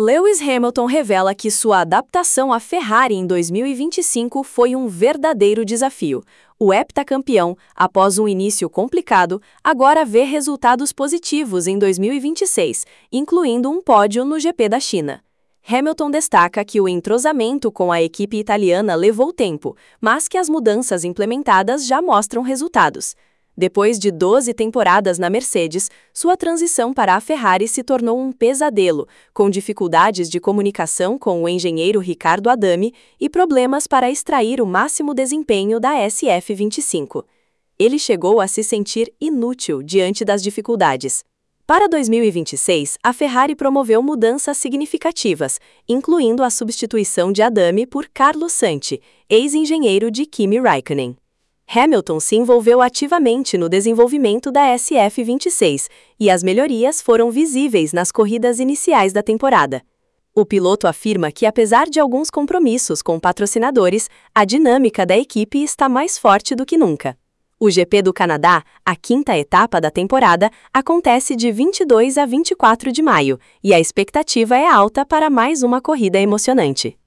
Lewis Hamilton revela que sua adaptação à Ferrari em 2025 foi um verdadeiro desafio. O heptacampeão, após um início complicado, agora vê resultados positivos em 2026, incluindo um pódio no GP da China. Hamilton destaca que o entrosamento com a equipe italiana levou tempo, mas que as mudanças implementadas já mostram resultados. Depois de 12 temporadas na Mercedes, sua transição para a Ferrari se tornou um pesadelo, com dificuldades de comunicação com o engenheiro Riccardo Adami e problemas para extrair o máximo desempenho da SF25. Ele chegou a se sentir inútil diante das dificuldades. Para 2026, a Ferrari promoveu mudanças significativas, incluindo a substituição de Adami por Carlo Santi, ex-engenheiro de Kimi Raikkonen. Hamilton se envolveu ativamente no desenvolvimento da SF26, e as melhorias foram visíveis nas corridas iniciais da temporada. O piloto afirma que, apesar de alguns compromissos com patrocinadores, a dinâmica da equipe está mais forte do que nunca. O GP do Canadá, a quinta etapa da temporada, acontece de 22 a 24 de maio, e a expectativa é alta para mais uma corrida emocionante.